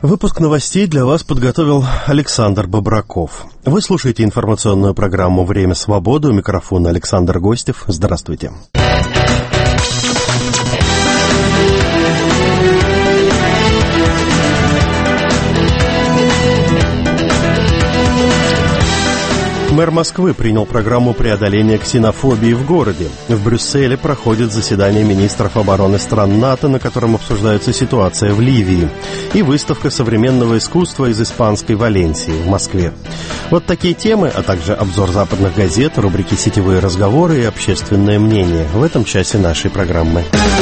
Выпуск новостей для вас подготовил Александр Бобраков. Вы слушаете информационную программу «Время свободы». У микрофона Александр Гостев. Здравствуйте. Мэр Москвы принял программу преодоления ксенофобии в городе. В Брюсселе проходит заседание министров обороны стран НАТО, на котором обсуждается ситуация в Ливии, и выставка современного искусства из испанской Валенсии в Москве. Вот такие темы, а также обзор западных газет, рубрики «Сетевые разговоры» и «Общественное мнение» в этом часе нашей программы.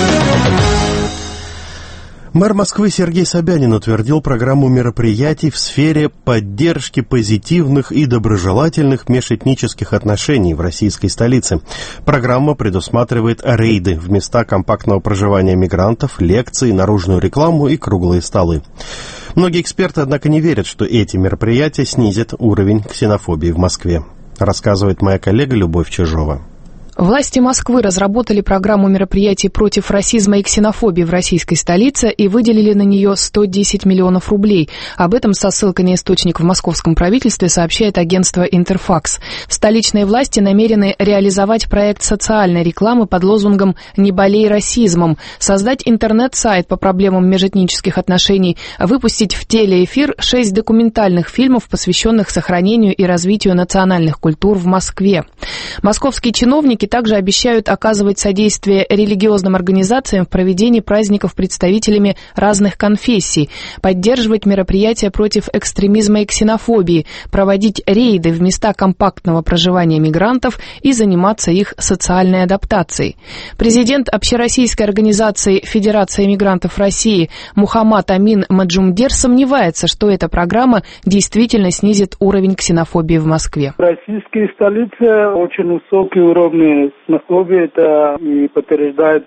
Мэр Москвы Сергей Собянин утвердил программу мероприятий в сфере поддержки позитивных и доброжелательных межэтнических отношений в российской столице. Программа предусматривает рейды в места компактного проживания мигрантов, лекции, наружную рекламу и круглые столы. Многие эксперты, однако, не верят, что эти мероприятия снизят уровень ксенофобии в Москве, рассказывает моя коллега Любовь Чижова. Власти Москвы разработали программу мероприятий против расизма и ксенофобии в российской столице и выделили на нее 110 миллионов рублей. Об этом со ссылкой на источник в московском правительстве сообщает агентство «Интерфакс». Столичные власти намерены реализовать проект социальной рекламы под лозунгом «Не болей расизмом», создать интернет-сайт по проблемам межэтнических отношений, выпустить в телеэфир 6 документальных фильмов, посвященных сохранению и развитию национальных культур в Москве. Московские чиновники также обещают оказывать содействие религиозным организациям в проведении праздников представителями разных конфессий, поддерживать мероприятия против экстремизма и ксенофобии, проводить рейды в места компактного проживания мигрантов и заниматься их социальной адаптацией. Президент общероссийской организации «Федерация мигрантов России» Мухаммад Амин Маджумдер сомневается, что эта программа действительно снизит уровень ксенофобии в Москве. В российской столице очень высокий уровень ксенофобии, это и подтверждает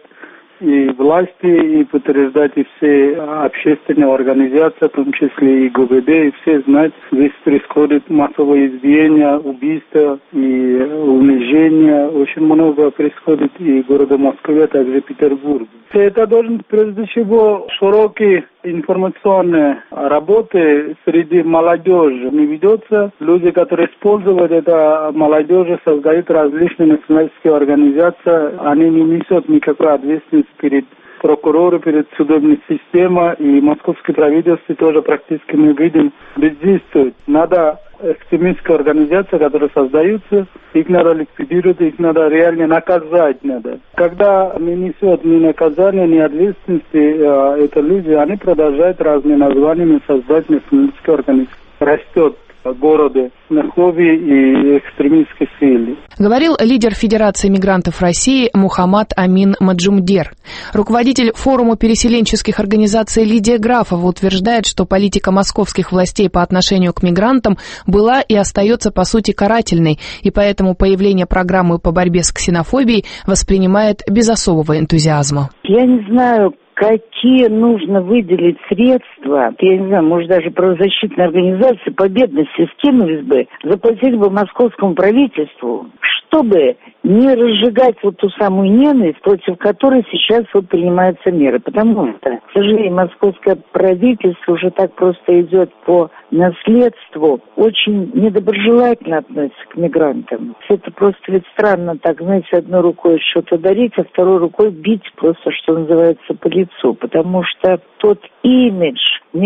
и власти, и подтверждают и все общественные организации, в том числе и ГУВД, и все знают, здесь происходит массовое избиение, убийства и унижение. Очень много происходит и в городе Москве, а также Петербурге. Это должен прежде всего широкие информационные работы среди молодежи не ведется. Люди, которые используют это молодежи, создают различные националистские организации, они не несут никакой ответственности перед прокурором, перед судебной системой, и московское правительство тоже практически мы видим бездействует. Надо экстремистские организации, которые создаются, их надо ликвидировать, их надо реально наказать надо. Когда не несет ни наказания, ни ответственности, это люди, они продолжают разными названиями создать националистские организации. Растет в городе ксенофобии и экстремистской силы. Говорил лидер Федерации мигрантов России Мухаммад Амин Маджумдер. Руководитель форума переселенческих организаций Лидия Графова утверждает, что политика московских властей по отношению к мигрантам была и остается по сути карательной, и поэтому появление программы по борьбе с ксенофобией воспринимает без особого энтузиазма. Я не знаю, какие нужно выделить средства, я не знаю, может даже правозащитные организации по бедности скинулись бы, заплатили бы московскому правительству, чтобы не разжигать вот ту самую ненависть, против которой сейчас вот принимаются меры. Потому что, к сожалению, московское правительство уже так просто идет по наследству, очень недоброжелательно относится к мигрантам. Это просто ведь странно так, знаете, одной рукой что-то дарить, а второй рукой бить просто, что называется, по лицу. Потому что тот имидж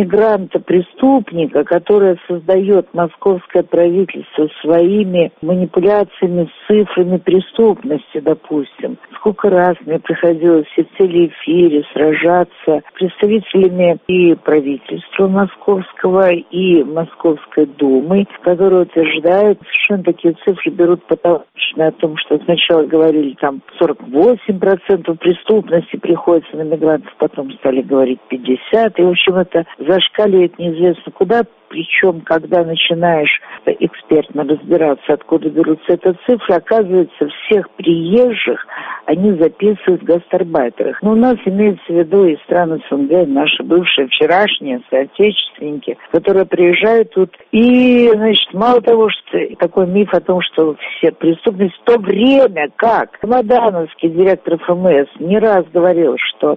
мигранта-преступника, который создает московское правительство своими манипуляциями с цифрами преступности, допустим. Сколько раз мне приходилось и в телеэфире сражаться с представителями и правительства московского, и Московской думы, которые утверждают, совершенно такие цифры берут потолочные, о том, что сначала говорили там 48% преступности приходится на мигрантов, потом стали говорить 50%, и в общем это зашкаливает неизвестно куда, причем, когда начинаешь экспертно разбираться, откуда берутся эти цифры, оказывается, всех приезжих они записывают в гастарбайтерах. Но у нас имеется в виду и страны СНГ, наши бывшие, вчерашние соотечественники, которые приезжают тут. И, значит, мало того, что такой миф о том, что все преступности, в то время как Чемодановский директор ФМС не раз говорил, что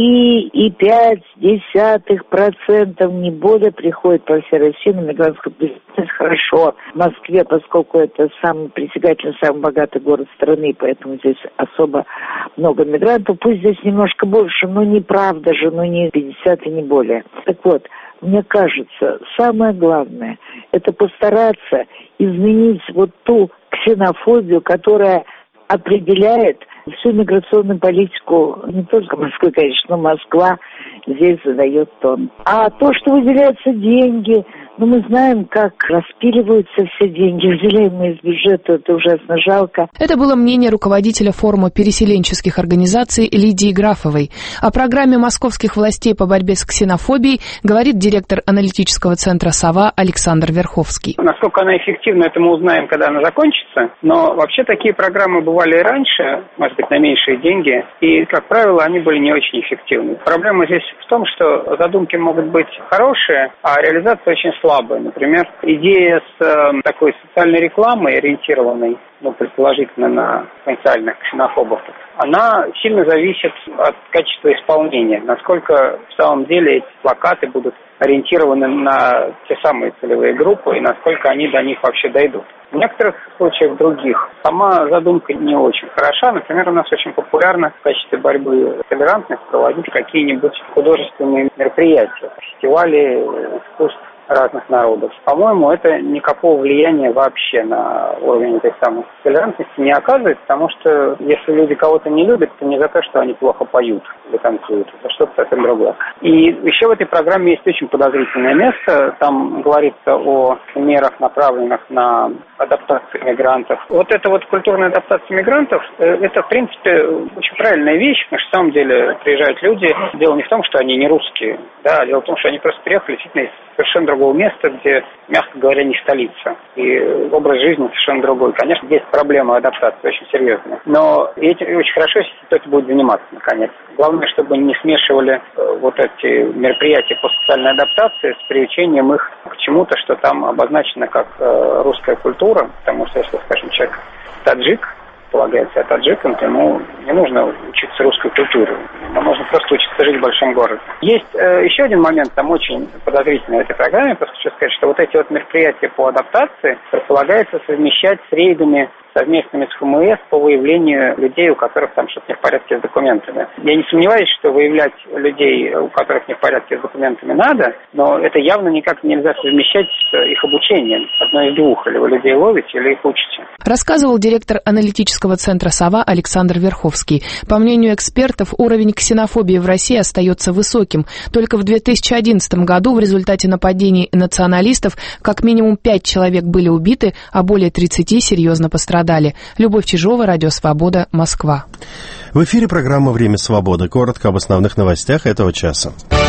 3,5% не более приходит по всей России на мигрантскую преступность. Хорошо, в Москве, поскольку это самый притягательный, самый богатый город страны, поэтому здесь особо много мигрантов. Пусть здесь немножко больше, но неправда же, но не 50 и не более. Так вот, мне кажется, самое главное – это постараться изменить вот ту ксенофобию, которая определяет всю миграционную политику не только Москвы, конечно, но Москва здесь задает тон. А то, что выделяются деньги, мы знаем, как распиливаются все деньги, выделяемые из бюджета, это ужасно жалко. Это было мнение руководителя форума переселенческих организаций Лидии Графовой. О программе московских властей по борьбе с ксенофобией говорит директор аналитического центра «Сова» Александр Верховский. Насколько она эффективна, это мы узнаем, когда она закончится. Но вообще такие программы бывали и раньше, может быть, на меньшие деньги. И, как правило, они были не очень эффективны. Проблема здесь в том, что задумки могут быть хорошие, а реализация очень слабая. Например, идея с такой социальной рекламой, ориентированной, предположительно, на потенциальных ксенофобов, она сильно зависит от качества исполнения. Насколько в самом деле эти плакаты будут ориентированы на те самые целевые группы и насколько они до них вообще дойдут. В некоторых случаях других сама задумка не очень хороша. Например, у нас очень популярно в качестве борьбы с толерантностью проводить какие-нибудь художественные мероприятия, фестивали искусств разных народов. По-моему, это никакого влияния вообще на уровень этой самой толерантности не оказывает, потому что если люди кого-то не любят, то не за то, что они плохо поют или танцуют, это что-то совсем другое. И еще в этой программе есть очень подозрительное место. Там говорится о мерах, направленных на адаптацию мигрантов. Вот эта вот культурная адаптация мигрантов, это, в принципе, очень правильная вещь, потому что, на самом деле, приезжают люди. Дело не в том, что они не русские, да, дело в том, что они просто приехали действительно из совершенно другого места, где, мягко говоря, не столица. И образ жизни совершенно другой. Конечно, есть проблема адаптации очень серьезная. Но этим очень хорошо, если кто-то будет заниматься, наконец. Главное, чтобы не смешивали вот эти мероприятия по социальной адаптации с приучением их к чему-то, что там обозначено как русская культура. Потому что, если, скажем, человек таджик, полагает себя таджиком, то ему не нужно учиться русской культуре. Ему нужно просто учиться жить в большом городе. Есть еще один момент, там очень подозрительный в этой программе. Просто хочу сказать, что вот эти вот мероприятия по адаптации предполагается совмещать с рейдами совместными с ФМС по выявлению людей, у которых там что-то не в порядке с документами. Я не сомневаюсь, что выявлять людей, у которых не в порядке с документами, надо, но это явно никак нельзя совмещать с их обучением. Одно из двух. Или вы людей ловите, или их учите. Рассказывал директор аналитического центра «Сова» Александр Верховский. По мнению экспертов, уровень ксенофобии в России остается высоким. Только в 2011 году в результате нападений националистов как минимум 5 человек были убиты, а более 30 серьезно пострадали. Любовь Чижова, Радио Свобода, Москва. В эфире программа «Время свободы». Коротко об основных новостях этого часа.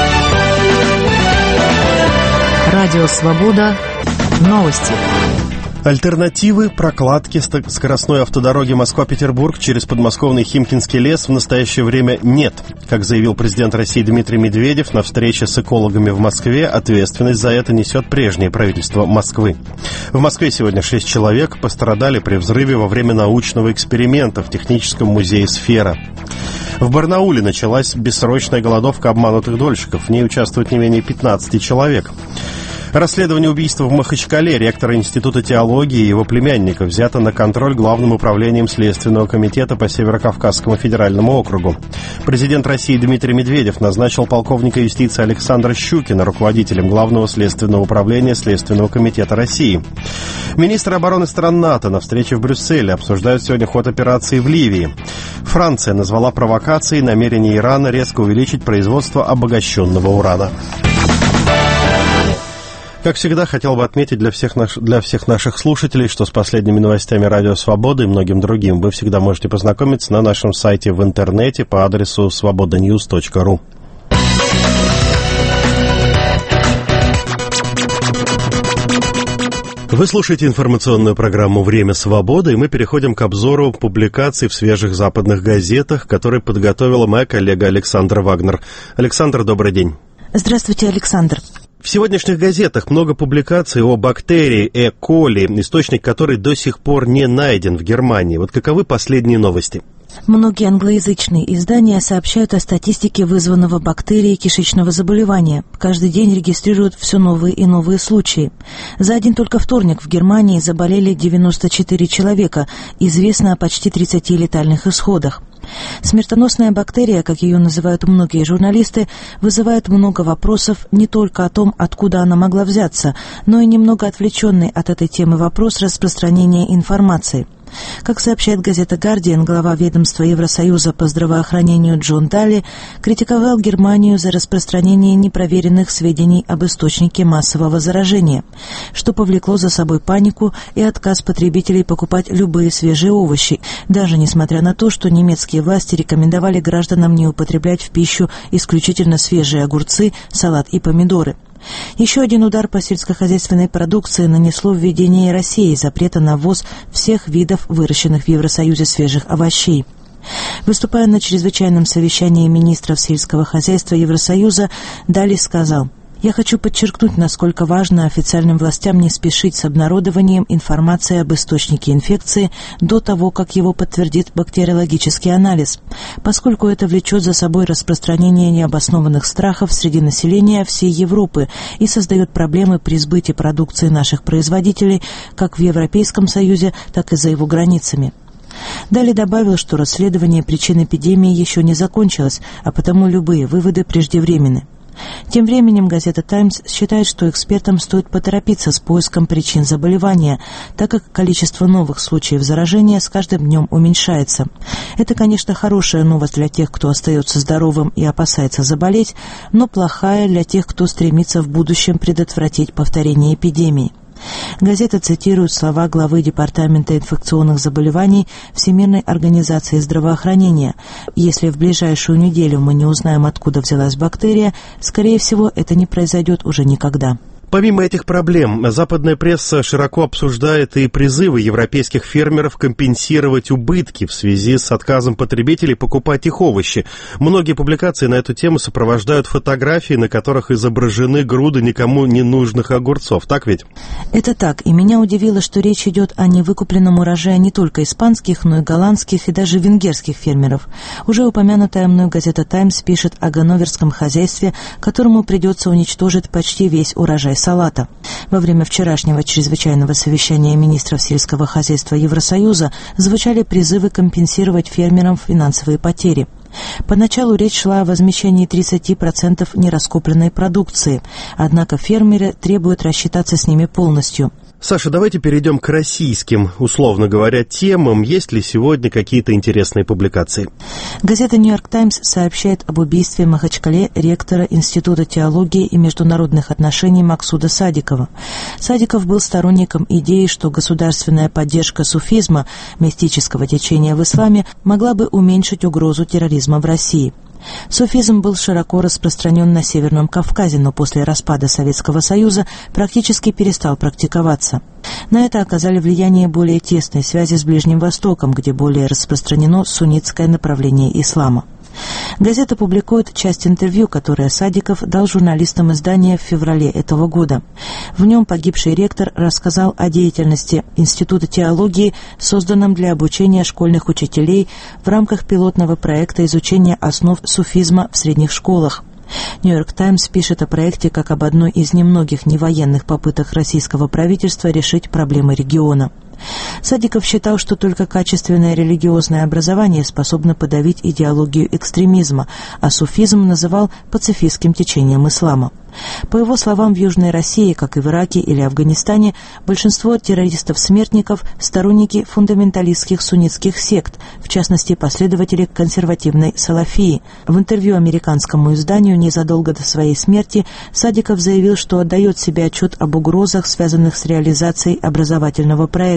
Радио Свобода. Новости. Альтернативы прокладки скоростной автодороги Москва-Петербург через подмосковный Химкинский лес в настоящее время нет. Как заявил президент России Дмитрий Медведев на встрече с экологами в Москве, ответственность за это несет прежнее правительство Москвы. В Москве сегодня 6 человек пострадали при взрыве во время научного эксперимента в Техническом музее «Сфера». В Барнауле началась бессрочная голодовка обманутых дольщиков. В ней участвует не менее 15 человек. Расследование убийства в Махачкале ректора Института теологии и его племянника взято на контроль Главным управлением Следственного комитета по Северокавказскому федеральному округу. Президент России Дмитрий Медведев назначил полковника юстиции Александра Щукина руководителем Главного следственного управления Следственного комитета России. Министры обороны стран НАТО на встрече в Брюсселе обсуждают сегодня ход операции в Ливии. Франция назвала провокацией намерение Ирана резко увеличить производство обогащенного урана. Как всегда, хотел бы отметить для всех наших слушателей, что с последними новостями Радио Свободы и многим другим вы всегда можете познакомиться на нашем сайте в интернете по адресу svobodanews.ru. Вы слушаете информационную программу «Время свободы», и мы переходим к обзору публикаций в свежих западных газетах, которые подготовила моя коллега Александра Вагнер. Александр, добрый день. Здравствуйте, Александр. В сегодняшних газетах много публикаций о бактерии E. coli, источник которой до сих пор не найден в Германии. Вот каковы последние новости? Многие англоязычные издания сообщают о статистике вызванного бактерией кишечного заболевания. Каждый день регистрируют все новые и новые случаи. За один только вторник в Германии заболели 94 человека. Известно о почти 30 летальных исходах. Смертоносная бактерия, как ее называют многие журналисты, вызывает много вопросов не только о том, откуда она могла взяться, но и немного отвлеченный от этой темы вопрос распространения информации. Как сообщает газета «Гардиан», глава ведомства Евросоюза по здравоохранению Джон Далли критиковал Германию за распространение непроверенных сведений об источнике массового заражения, что повлекло за собой панику и отказ потребителей покупать любые свежие овощи, даже несмотря на то, что немецкие власти рекомендовали гражданам не употреблять в пищу исключительно свежие огурцы, салат и помидоры. Еще один удар по сельскохозяйственной продукции нанесло введение России запрета на ввоз всех видов выращенных в Евросоюзе свежих овощей. Выступая на чрезвычайном совещании министров сельского хозяйства Евросоюза, Далли сказал: «Я хочу подчеркнуть, насколько важно официальным властям не спешить с обнародованием информации об источнике инфекции до того, как его подтвердит бактериологический анализ, поскольку это влечет за собой распространение необоснованных страхов среди населения всей Европы и создает проблемы при сбыте продукции наших производителей как в Европейском Союзе, так и за его границами». Далее добавил, что расследование причин эпидемии еще не закончилось, а потому любые выводы преждевременны. Тем временем газета «Таймс» считает, что экспертам стоит поторопиться с поиском причин заболевания, так как количество новых случаев заражения с каждым днем уменьшается. Это, конечно, хорошая новость для тех, кто остается здоровым и опасается заболеть, но плохая для тех, кто стремится в будущем предотвратить повторение эпидемии. Газета цитирует слова главы Департамента инфекционных заболеваний Всемирной организации здравоохранения. «Если в ближайшую неделю мы не узнаем, откуда взялась бактерия, скорее всего, это не произойдет уже никогда». Помимо этих проблем, западная пресса широко обсуждает и призывы европейских фермеров компенсировать убытки в связи с отказом потребителей покупать их овощи. Многие публикации на эту тему сопровождают фотографии, на которых изображены груды никому не нужных огурцов. Так ведь? Это так, и меня удивило, что речь идет о невыкупленном урожае не только испанских, но и голландских и даже венгерских фермеров. Уже упомянутая мной газета «Таймс» пишет о ганноверском хозяйстве, которому придется уничтожить почти весь урожай салата. Во время вчерашнего чрезвычайного совещания министров сельского хозяйства Евросоюза звучали призывы компенсировать фермерам финансовые потери. Поначалу речь шла о возмещении 30% нераскупленной продукции, однако фермеры требуют рассчитаться с ними полностью. Саша, давайте перейдем к российским, условно говоря, темам. Есть ли сегодня какие-то интересные публикации? Газета «Нью-Йорк Таймс» сообщает об убийстве в Махачкале ректора Института теологии и международных отношений Максуда Садикова. Садиков был сторонником идеи, что государственная поддержка суфизма, мистического течения в исламе, могла бы уменьшить угрозу терроризма в России. Суфизм был широко распространен на Северном Кавказе, но после распада Советского Союза практически перестал практиковаться. На это оказали влияние более тесные связи с Ближним Востоком, где более распространено суннитское направление ислама. Газета публикует часть интервью, которое Садиков дал журналистам издания в феврале этого года. В нем погибший ректор рассказал о деятельности Института теологии, созданном для обучения школьных учителей в рамках пилотного проекта изучения основ суфизма в средних школах. «Нью-Йорк Таймс» пишет о проекте как об одной из немногих невоенных попыток российского правительства решить проблемы региона. Садиков считал, что только качественное религиозное образование способно подавить идеологию экстремизма, а суфизм называл пацифистским течением ислама. По его словам, в Южной России, как и в Ираке или Афганистане, большинство террористов-смертников – сторонники фундаменталистских суннитских сект, в частности, последователи консервативной салафии. В интервью американскому изданию незадолго до своей смерти Садиков заявил, что отдает себе отчет об угрозах, связанных с реализацией образовательного проекта.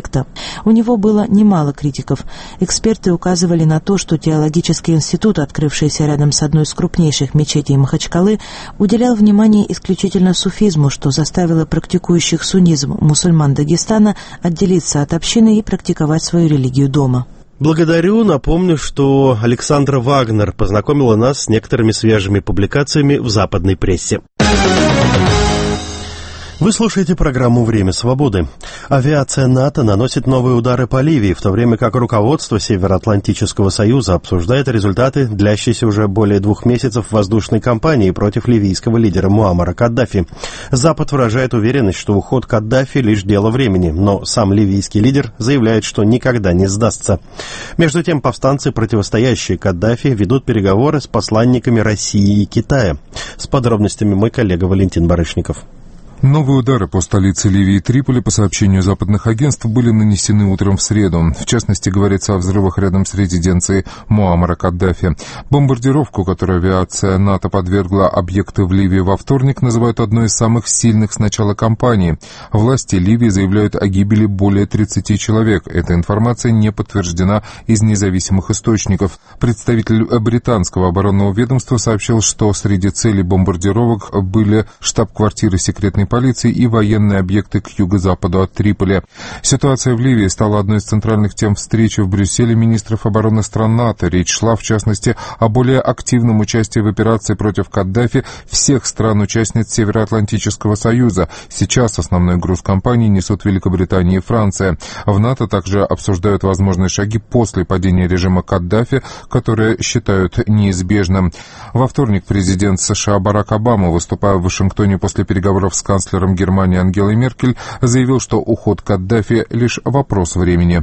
конфликта. У него было немало критиков. Эксперты указывали на то, что теологический институт, открывшийся рядом с одной из крупнейших мечетей Махачкалы, уделял внимание исключительно суфизму, что заставило практикующих суннизм мусульман Дагестана отделиться от общины и практиковать свою религию дома. Благодарю. Напомню, что Александра Вагнер познакомила нас с некоторыми свежими публикациями в западной прессе. Вы слушаете программу «Время свободы». Авиация НАТО наносит новые удары по Ливии, в то время как руководство Североатлантического союза обсуждает результаты длящейся уже более 2 месяцев воздушной кампании против ливийского лидера Муаммара Каддафи. Запад выражает уверенность, что уход Каддафи лишь дело времени, но сам ливийский лидер заявляет, что никогда не сдастся. Между тем, повстанцы, противостоящие Каддафи, ведут переговоры с посланниками России и Китая. С подробностями мой коллега Валентин Барышников. Новые удары по столице Ливии Триполи, по сообщению западных агентств, были нанесены утром в среду. В частности, говорится о взрывах рядом с резиденцией Муаммара Каддафи. Бомбардировку, которой авиация НАТО подвергла объекты в Ливии во вторник, называют одной из самых сильных с начала кампании. Власти Ливии заявляют о гибели более 30 человек. Эта информация не подтверждена из независимых источников. Представитель британского оборонного ведомства сообщил, что среди целей бомбардировок были штаб-квартиры секретной полиции и военные объекты к юго-западу от Триполи. Ситуация в Ливии стала одной из центральных тем встречи в Брюсселе министров обороны стран НАТО. Речь шла, в частности, о более активном участии в операции против Каддафи всех стран-участниц Североатлантического союза. Сейчас основной груз кампании несут Великобритания и Франция. В НАТО также обсуждают возможные шаги после падения режима Каддафи, которые считают неизбежным. Во вторник президент США Барак Обама, выступая в Вашингтоне после переговоров с канцлером Германии Ангелой Меркель, заявил, что уход Каддафи — лишь вопрос времени.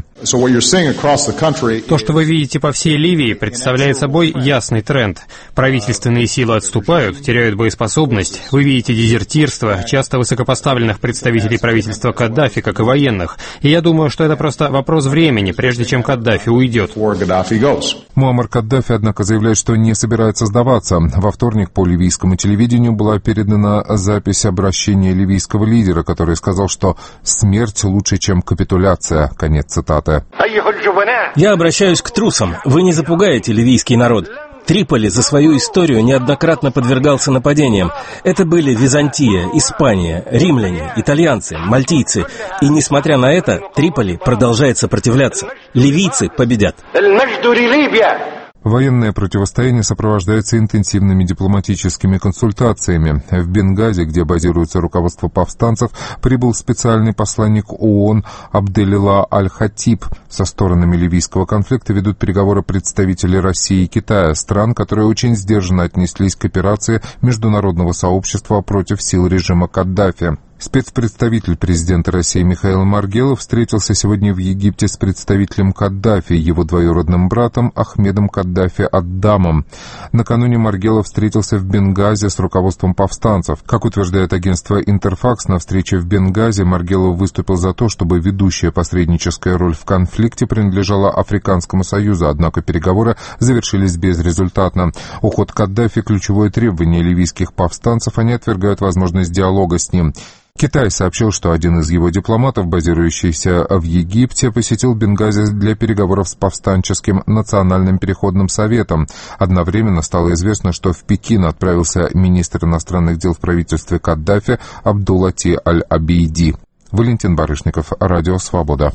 То, что вы видите по всей Ливии, представляет собой ясный тренд. Правительственные силы отступают, теряют боеспособность. Вы видите дезертирство, часто высокопоставленных представителей правительства Каддафи, как и военных. И я думаю, что это просто вопрос времени, прежде чем Каддафи уйдет. Муаммар Каддафи, однако, заявляет, что не собирается сдаваться. Во вторник по ливийскому телевидению была передана запись обращения ливийского лидера, который сказал, что «смерть лучше, чем капитуляция». Конец цитаты. Я обращаюсь к трусам. Вы не запугаете ливийский народ. Триполи за свою историю неоднократно подвергался нападениям. Это были Византия, Испания, римляне, итальянцы, мальтийцы. И несмотря на это, Триполи продолжает сопротивляться. Ливийцы победят. Военное противостояние сопровождается интенсивными дипломатическими консультациями. В Бенгази, где базируется руководство повстанцев, прибыл специальный посланник ООН Абделила Аль-Хатиб. Со сторонами ливийского конфликта ведут переговоры представители России и Китая, стран, которые очень сдержанно отнеслись к операции международного сообщества против сил режима Каддафи. Спецпредставитель президента России Михаил Маргелов встретился сегодня в Египте с представителем Каддафи, его двоюродным братом Ахмедом Каддафи Аддамом. Накануне Маргелов встретился в Бенгази с руководством повстанцев. Как утверждает агентство «Интерфакс», на встрече в Бенгази Маргелов выступил за то, чтобы ведущая посредническая роль в конфликте принадлежала Африканскому союзу, однако переговоры завершились безрезультатно. Уход Каддафи – ключевое требование ливийских повстанцев, они отвергают возможность диалога с ним. Китай сообщил, что один из его дипломатов, базирующийся в Египте, посетил Бенгази для переговоров с повстанческим национальным переходным советом. Одновременно стало известно, что в Пекин отправился министр иностранных дел в правительстве Каддафи Абдулати Аль-Абейди. Валентин Барышников, Радио Свобода.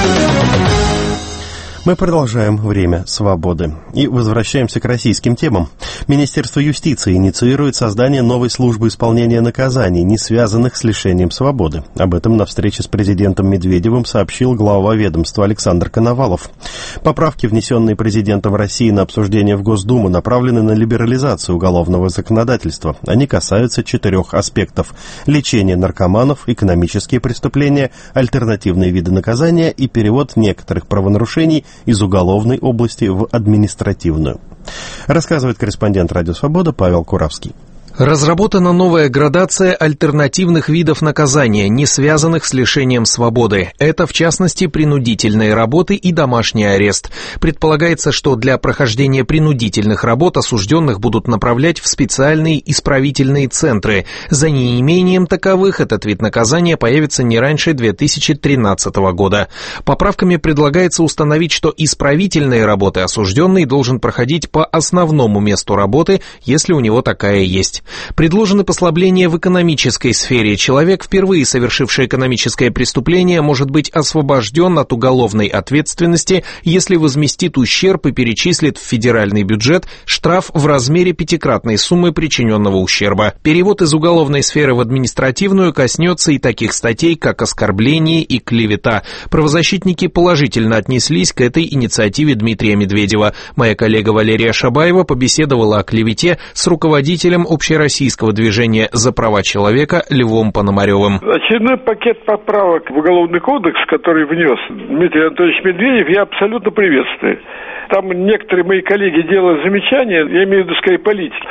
Мы продолжаем «Время свободы» и возвращаемся к российским темам. Министерство юстиции инициирует создание новой службы исполнения наказаний, не связанных с лишением свободы. Об этом на встрече с президентом Медведевым сообщил глава ведомства Александр Коновалов. Поправки, внесенные президентом России на обсуждение в Госдуму, направлены на либерализацию уголовного законодательства. Они касаются 4 аспектов: лечение наркоманов, экономические преступления, альтернативные виды наказания и перевод некоторых правонарушений из уголовной области в административную. Рассказывает корреспондент «Радио Свобода» Павел Куравский. Разработана новая градация альтернативных видов наказания, не связанных с лишением свободы. Это, в частности, принудительные работы и домашний арест. Предполагается, что для прохождения принудительных работ осужденных будут направлять в специальные исправительные центры. За неимением таковых этот вид наказания появится не раньше 2013 года. Поправками предлагается установить, что исправительные работы осужденный должен проходить по основному месту работы, если у него такая есть. Предложены послабления в экономической сфере. Человек, впервые совершивший экономическое преступление, может быть освобожден от уголовной ответственности, если возместит ущерб и перечислит в федеральный бюджет штраф в размере 5-кратной суммы причиненного ущерба. Перевод из уголовной сферы в административную коснется и таких статей, как оскорбление и клевета. Правозащитники положительно отнеслись к этой инициативе Дмитрия Медведева. Моя коллега Валерия Шабаева побеседовала о клевете с руководителем общероссийского движения «За права человека» Львом Пономаревым. Очередной пакет поправок в Уголовный кодекс, который внес Дмитрий Анатольевич Медведев, я абсолютно приветствую. Там некоторые мои коллеги делают замечания, я имею в виду скорее политики.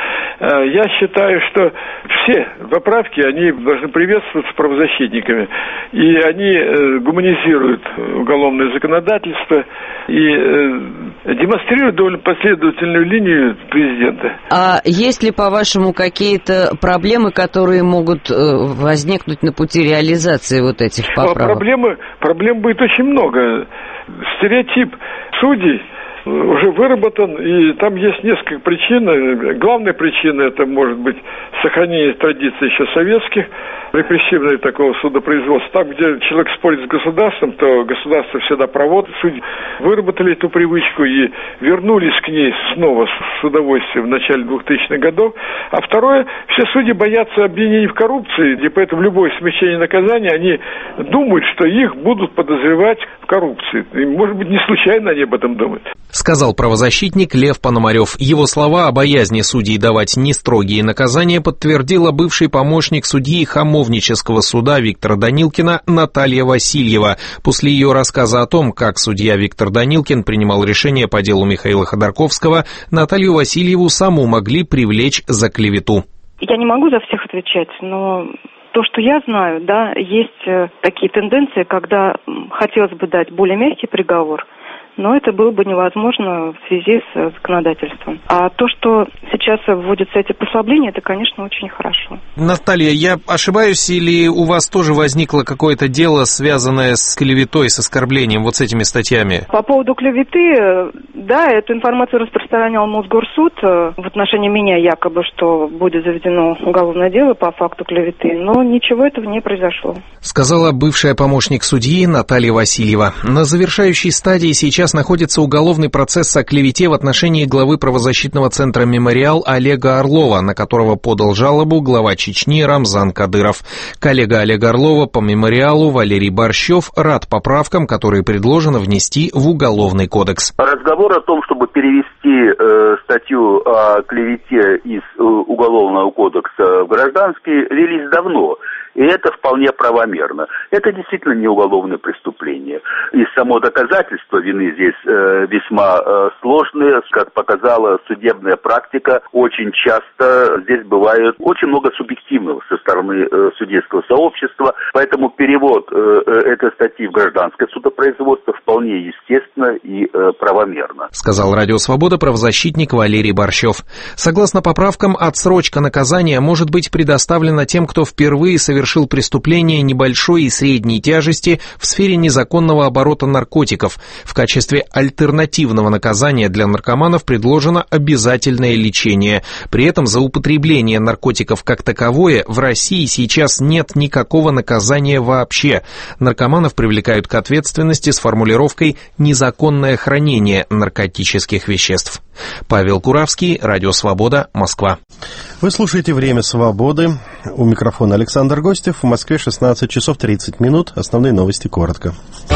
Я считаю, что все поправки, они должны приветствоваться правозащитниками. И они гуманизируют уголовное законодательство и демонстрируют довольно последовательную линию президента. А есть ли, по-вашему, какие-то проблемы, которые могут возникнуть на пути реализации вот этих поправок? Проблем будет очень много. Стереотип судей уже выработан, и там есть несколько причин. Главная причина — это, может быть, сохранение традиций еще советских, репрессивного такого судопроизводства. Там, где человек спорит с государством, то государство всегда проводит. Судьи выработали эту привычку и вернулись к ней снова с удовольствием в начале 2000-х годов. А второе, все судьи боятся обвинений в коррупции, и поэтому любое смягчение наказания, они думают, что их будут подозревать в коррупции. И, может быть, не случайно они об этом думают. Сказал правозащитник Лев Пономарев. Его слова о боязни судей давать нестрогие наказания подтвердила бывший помощник судьи Хамовнического суда Виктора Данилкина Наталья Васильева. После ее рассказа о том, как судья Виктор Данилкин принимал решение по делу Михаила Ходорковского, Наталью Васильеву саму могли привлечь за клевету. Я не могу за всех отвечать, но то, что я знаю, да, есть такие тенденции, когда хотелось бы дать более мягкий приговор, но это было бы невозможно в связи с законодательством. А то, что сейчас вводятся эти послабления, это, конечно, очень хорошо. Наталья, я ошибаюсь, или у вас тоже возникло какое-то дело, связанное с клеветой, с оскорблением, вот с этими статьями? По поводу клеветы, да, эту информацию распространял Мосгорсуд в отношении меня, якобы, что будет заведено уголовное дело по факту клеветы, но ничего этого не произошло. Сказала бывшая помощник судьи Наталья Васильева. На завершающей стадии сейчас находится уголовный процесс о клевете в отношении главы правозащитного центра «Мемориал» Олега Орлова, на которого подал жалобу глава Чечни Рамзан Кадыров. Коллега Олега Орлова по «Мемориалу» Валерий Борщев рад поправкам, которые предложено внести в Уголовный кодекс. Разговор о том, чтобы перевести статью о клевете из Уголовного кодекса в Гражданский, велись давно. И это вполне правомерно. Это действительно не уголовное преступление. И само доказательство вины здесь весьма сложное. Как показала судебная практика, очень часто здесь бывает очень много субъективного со стороны судейского сообщества. Поэтому перевод этой статьи в гражданское судопроизводство вполне естественно и правомерно. Сказал Радио Свобода правозащитник Валерий Борщев. Согласно поправкам, отсрочка наказания может быть предоставлена тем, кто впервые совершил преступление небольшой и средней тяжести в сфере незаконного оборота наркотиков. В качестве альтернативного наказания для наркоманов предложено обязательное лечение. При этом за употребление наркотиков как таковое в России сейчас нет никакого наказания вообще. Наркоманов привлекают к ответственности с формулировкой «незаконное хранение наркотических веществ». Павел Куравский, Радио Свобода, Москва. Вы слушаете «Время свободы». У микрофона Александр Гостев. В Москве 16 часов 30 минут. Основные новости коротко.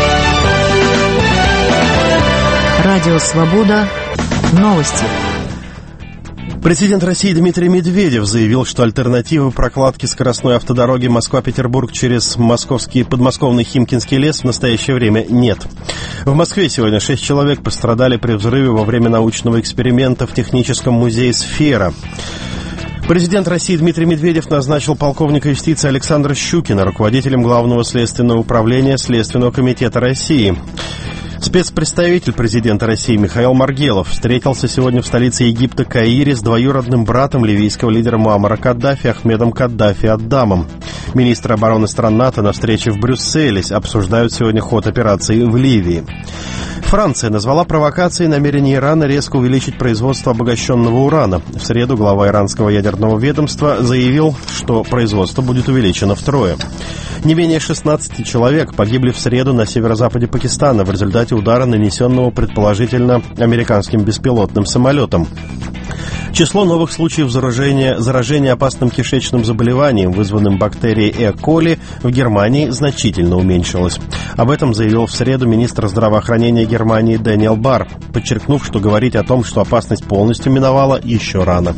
Радио Свобода. Новости. Президент России Дмитрий Медведев заявил, что альтернативы прокладке скоростной автодороги Москва-Петербург через московский подмосковный Химкинский лес в настоящее время нет. В Москве сегодня 6 человек пострадали при взрыве во время научного эксперимента в Техническом музее «Сфера». Президент России Дмитрий Медведев назначил полковника юстиции Александра Щукина руководителем Главного следственного управления Следственного комитета России. Спецпредставитель президента России Михаил Маргелов встретился сегодня в столице Египта Каире с двоюродным братом ливийского лидера Муаммара Каддафи Ахмедом Каддафи Аддамом. Министры обороны стран НАТО на встрече в Брюсселе обсуждают сегодня ход операции в Ливии. Франция назвала провокацией намерение Ирана резко увеличить производство обогащенного урана. В среду глава иранского ядерного ведомства заявил, что производство будет увеличено втрое. Не менее 16 человек погибли в среду на северо-западе Пакистана в результате удара, нанесенного предположительно американским беспилотным самолетом. Число новых случаев заражения опасным кишечным заболеванием, вызванным бактерией E. coli, в Германии значительно уменьшилось. Об этом заявил в среду министр здравоохранения Германии Дэниел Барр, подчеркнув, что говорить о том, что опасность полностью миновала, еще рано.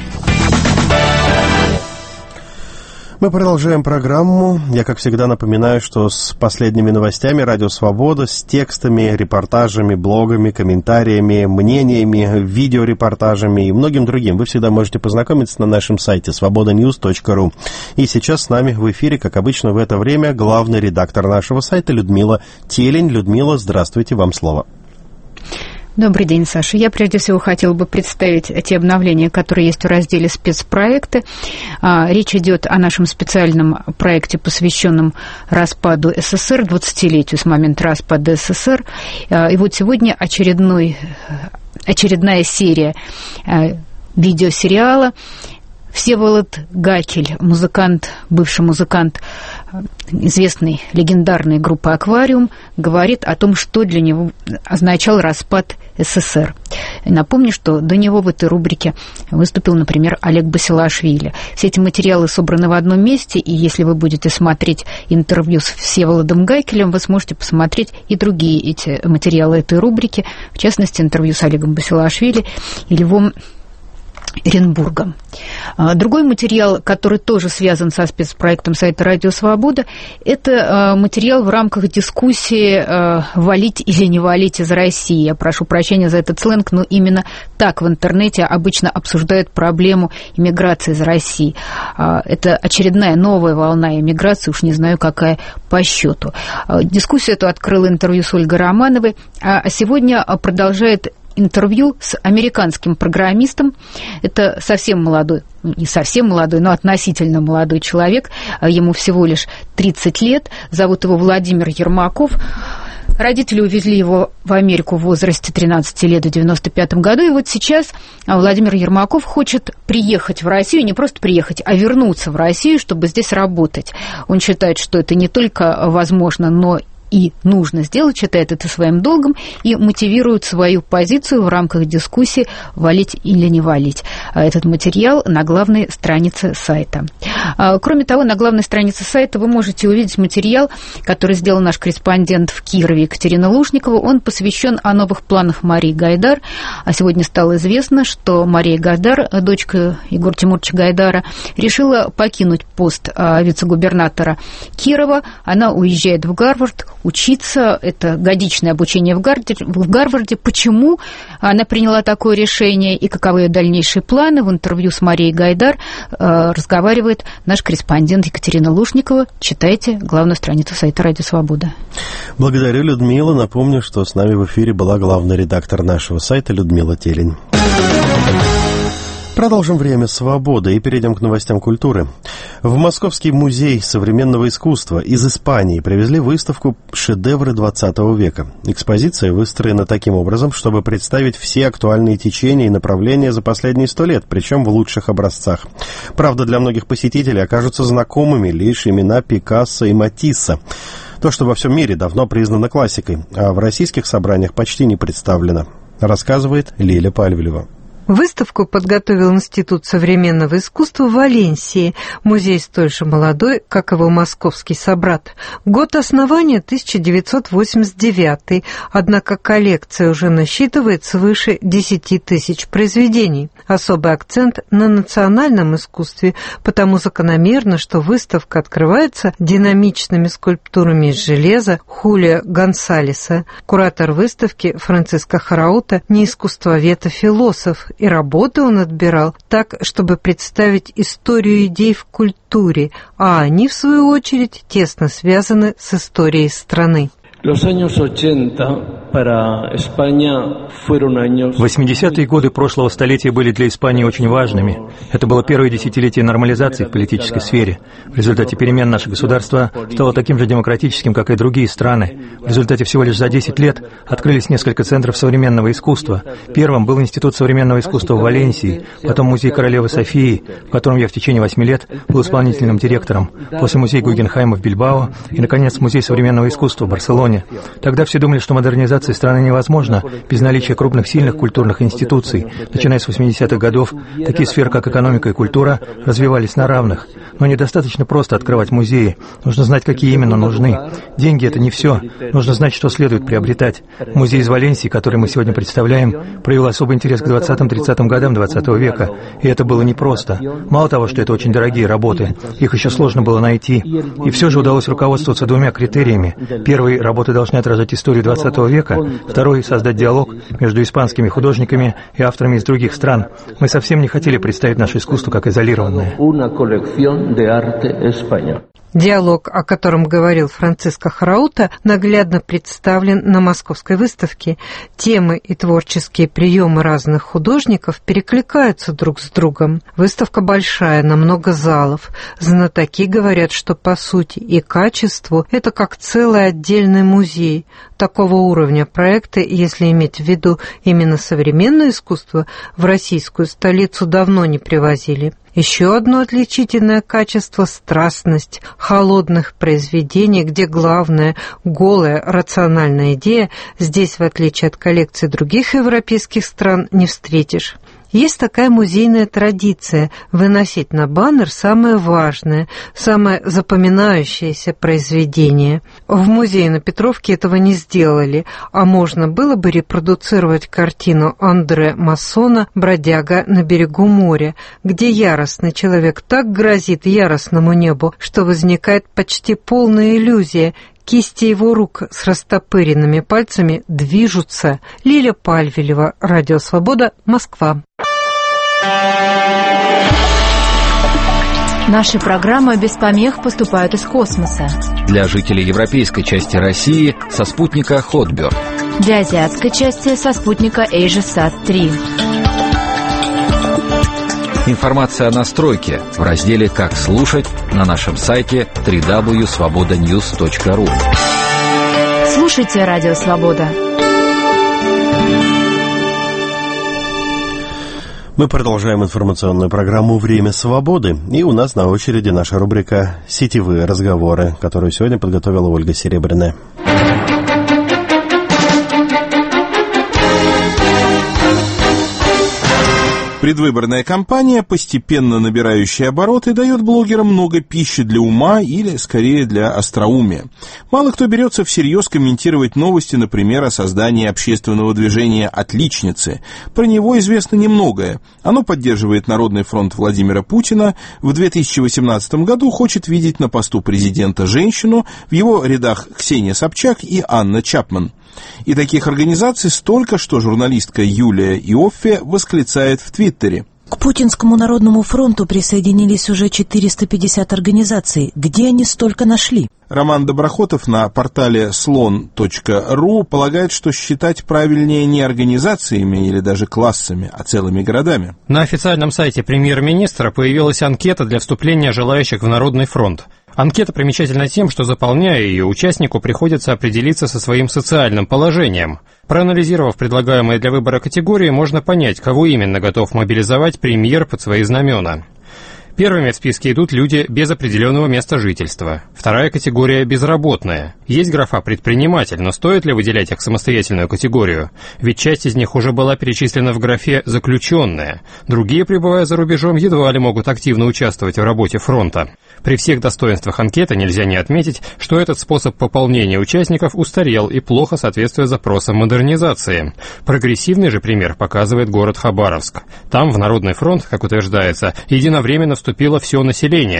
Мы продолжаем программу. Я, как всегда, напоминаю, что с последними новостями «Радио Свобода», с текстами, репортажами, блогами, комментариями, мнениями, видеорепортажами и многим другим вы всегда можете познакомиться на нашем сайте svobodanews.ru. И сейчас с нами в эфире, как обычно в это время, главный редактор нашего сайта Людмила Телень. Людмила, здравствуйте, вам слово. Добрый день, Саша. Я прежде всего хотела бы представить те обновления, которые есть в разделе «Спецпроекты». Речь идет о нашем специальном проекте, посвященном распаду СССР, 20-летию с момента распада СССР. И вот сегодня очередная серия видеосериала. Всеволод Гакель, бывший музыкант известной легендарной группы «Аквариум», говорит о том, что для него означал распад СССР. И напомню, что до него в этой рубрике выступил, например, Олег Басилашвили. Все эти материалы собраны в одном месте, и если вы будете смотреть интервью с Всеволодом Гакелем, вы сможете посмотреть и другие эти материалы этой рубрики, в частности, интервью с Олегом Басилашвили и Львом Эренбургом. Другой материал, который тоже связан со спецпроектом сайта «Радио Свобода», это материал в рамках дискуссии «Валить или не валить из России». Я прошу прощения за этот сленг, но именно так в интернете обычно обсуждают проблему иммиграции из России. Это очередная новая волна иммиграции, уж не знаю, какая по счету. Дискуссию эту открыла интервью с Ольгой Романовой, а сегодня продолжает интервью с американским программистом. Это совсем молодой, не совсем молодой, но относительно молодой человек. Ему всего лишь 30 лет. Зовут его Владимир Ермаков. Родители увезли его в Америку в возрасте 13 лет в 1995 году. И вот сейчас Владимир Ермаков хочет приехать в Россию, не просто приехать, а вернуться в Россию, чтобы здесь работать. Он считает, что это не только возможно, но и нужно сделать, считает это своим долгом и мотивирует свою позицию в рамках дискуссии «Валить или не валить». Этот материал на главной странице сайта. Кроме того, на главной странице сайта вы можете увидеть материал, который сделал наш корреспондент в Кирове Екатерина Лушникова. Он посвящен о новых планах Марии Гайдар. А сегодня стало известно, что Мария Гайдар, дочка Егора Тимуровича Гайдара, решила покинуть пост вице-губернатора Кирова. Она уезжает в Гарвард учиться, это годичное обучение в Гарварде. Почему она приняла такое решение и каковы ее дальнейшие планы? В интервью с Марией Гайдар разговаривает наш корреспондент Екатерина Лушникова. Читайте главную страницу сайта «Радио Свобода». Благодарю, Людмила. Напомню, что с нами в эфире была главный редактор нашего сайта Людмила Телень. Продолжим время свободы и перейдем к новостям культуры. В Московский музей современного искусства из Испании привезли выставку «Шедевры XX века». Экспозиция выстроена таким образом, чтобы представить все актуальные течения и направления за последние 100 лет, причем в лучших образцах. Правда, для многих посетителей окажутся знакомыми лишь имена Пикассо и Матисса. То, что во всем мире давно признано классикой, а в российских собраниях почти не представлено, рассказывает Лиля Пальвелева. Выставку подготовил Институт современного искусства в Валенсии. Музей столь же молодой, как его московский собрат. Год основания 1989, однако коллекция уже насчитывает свыше 10 тысяч произведений. Особый акцент на национальном искусстве, потому закономерно, что выставка открывается динамичными скульптурами из железа Хулио Гонсалеса. Куратор выставки Франциско Хараута не искусствовед, а философ, и работы он отбирал так, чтобы представить историю идей в культуре, а они, в свою очередь, тесно связаны с историей страны. 80-е годы прошлого столетия были для Испании очень важными. Это было первое десятилетие нормализации в политической сфере. В результате перемен наше государство стало таким же демократическим, как и другие страны. В результате всего лишь за 10 лет открылись несколько центров современного искусства. Первым был Институт современного искусства в Валенсии, потом Музей Королевы Софии, в котором я в течение 8 лет был исполнительным директором, после Музей Гугенхайма в Бильбао и, наконец, Музей современного искусства в Барселоне. Тогда все думали, что модернизация страны невозможна без наличия крупных сильных культурных институций. Начиная с 80-х годов, такие сферы, как экономика и культура, развивались на равных. Но недостаточно просто открывать музеи. Нужно знать, какие именно нужны. Деньги — это не все. Нужно знать, что следует приобретать. Музей из Валенсии, который мы сегодня представляем, проявил особый интерес к 20-30 годам 20 века. И это было непросто. Мало того, что это очень дорогие работы, их еще сложно было найти. И все же удалось руководствоваться двумя критериями. Первый — работы должны отражать историю 20 века. Второй — создать диалог между испанскими художниками и авторами из других стран. Мы совсем не хотели представить наше искусство как изолированное. Диалог, о котором говорил Франциско Хараута, наглядно представлен на Московской выставке. Темы и творческие приемы разных художников перекликаются друг с другом. Выставка большая, на много залов. Знатоки говорят, что по сути и качеству это как целый отдельный музей. Такого уровня проекты, если иметь в виду именно современное искусство, в российскую столицу давно не привозили. Еще одно отличительное качество – страстность холодных произведений, где главное – голая рациональная идея, здесь, в отличие от коллекций других европейских стран, не встретишь. Есть такая музейная традиция – выносить на баннер самое важное, самое запоминающееся произведение. В музее на Петровке этого не сделали, а можно было бы репродуцировать картину Андре Массона «Бродяга на берегу моря», где яростный человек так грозит яростному небу, что возникает почти полная иллюзия. Кисти его рук с растопыренными пальцами движутся. Лиля Пальвелева, Радио Свобода, Москва. Наши программы без помех поступают из космоса. Для жителей европейской части России со спутника Хотберг. Для азиатской части со спутника AsiaSat-3. Информация о настройке в разделе «Как слушать» на нашем сайте www.svobodanews.ru. Слушайте Радио Свобода. Мы продолжаем информационную программу «Время свободы». И у нас на очереди наша рубрика «Сетевые разговоры», которую сегодня подготовила Ольга Серебряная. Предвыборная кампания, постепенно набирающая обороты, дает блогерам много пищи для ума или, скорее, для остроумия. Мало кто берется всерьез комментировать новости, например, о создании общественного движения «Отличницы». Про него известно немногое. Оно поддерживает Народный фронт Владимира Путина, в 2018 году хочет видеть на посту президента женщину, в его рядах Ксения Собчак и Анна Чапман. И таких организаций столько, что журналистка Юлия Иоффе восклицает в Твиттере: к Путинскому Народному фронту присоединились уже 450 организаций. Где они столько нашли? Роман Доброхотов на портале slon.ru полагает, что считать правильнее не организациями или даже классами, а целыми городами. На официальном сайте премьер-министра появилась анкета для вступления желающих в Народный фронт. Анкета примечательна тем, что, заполняя ее, участнику приходится определиться со своим социальным положением. Проанализировав предлагаемые для выбора категории, можно понять, кого именно готов мобилизовать премьер под свои знамена. Первыми в списке идут люди без определенного места жительства. Вторая категория – безработная. Есть графа «предприниматель», но стоит ли выделять их в самостоятельную категорию? Ведь часть из них уже была перечислена в графе «заключенная». Другие, пребывая за рубежом, едва ли могут активно участвовать в работе фронта. При всех достоинствах анкеты нельзя не отметить, что этот способ пополнения участников устарел и плохо соответствует запросам модернизации. Прогрессивный же пример показывает город Хабаровск. Там в Народный фронт, как утверждается, единовременно вступило все население.